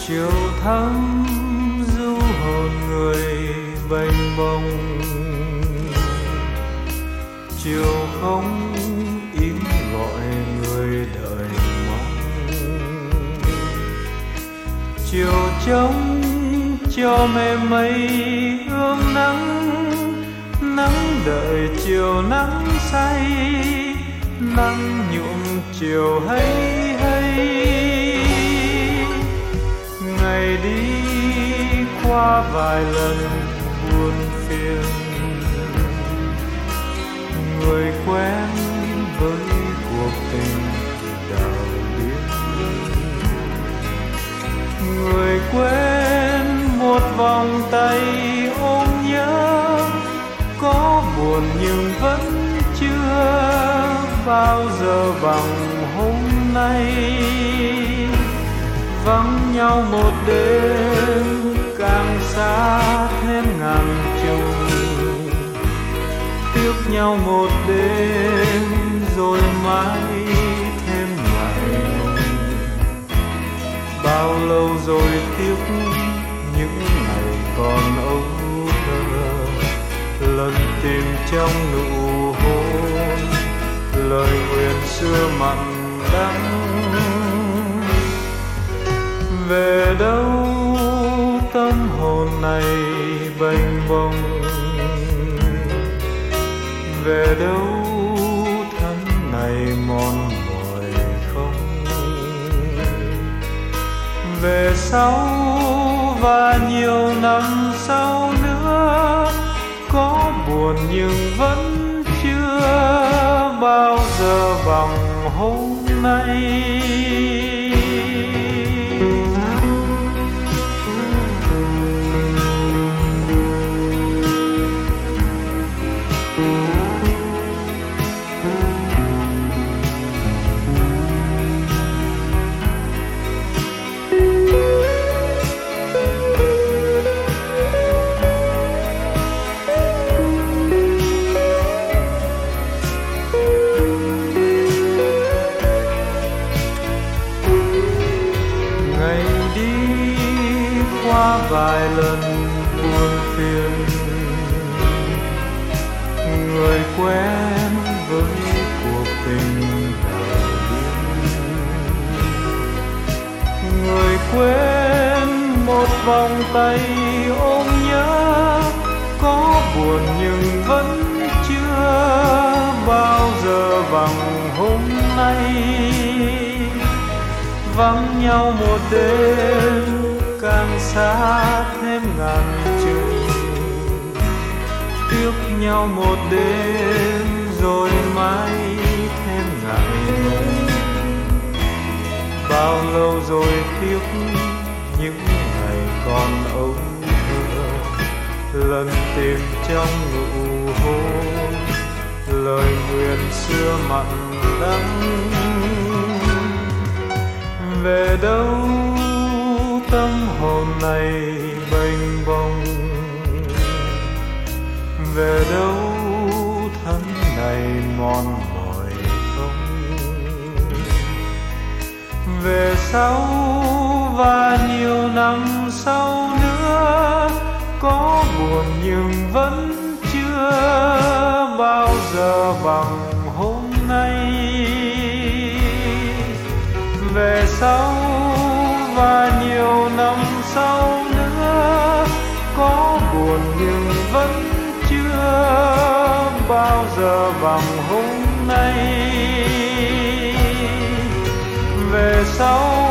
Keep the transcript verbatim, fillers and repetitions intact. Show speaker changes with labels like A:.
A: chiều thắm du hồn người bềnh bông, chiều không im gọi người đợi mong, chiều trống cho mê mây ươm nắng, nắng đợi chiều nắng say, nắng nhuộm chiều hay hay. Ngày đi qua vài lần buồn phiền, người quen với cuộc tình đào điên, người quên một vòng tay ôm nhớ, có buồn nhưng vẫn chưa bao giờ bằng hôm nay. Vắng nhau một đêm càng xa thêm ngàn trùng, tiếc nhau một đêm rồi mãi thêm ngày. Bao lâu rồi tiếc những ngày còn âu thơ, lần tìm trong nụ hôn lời nguyện xưa mặn đắng. Về đâu tâm hồn này bềnh bông, về đâu thân này mòn mỏi không. Về sau và nhiều năm sau nữa, có buồn nhưng vẫn chưa bao giờ bằng hôm nay. Vài lần buồn phiền, người quen với cuộc tình đào điên, người quên một vòng tay ôm nhớ, có buồn nhưng vẫn chưa bao giờ bằng hôm nay. Vắng nhau một đêm càng xa thêm ngàn chừng, tiếc nhau một đêm rồi mãi thêm ngày. Bao lâu rồi tiếc những ngày còn âu thơ, lần tìm trong nụ hôn lời nguyện xưa mặn đắng. Về đâu tâm hồn này bềnh bông, về đâu thân này mòn mỏi không. Về sau và nhiều năm sau nữa, có buồn nhưng vẫn chưa bao giờ bằng hôm nay. Về sau và nhiều năm sau nữa, có buồn nhưng vẫn chưa bao giờ bằng hôm nay. Về sau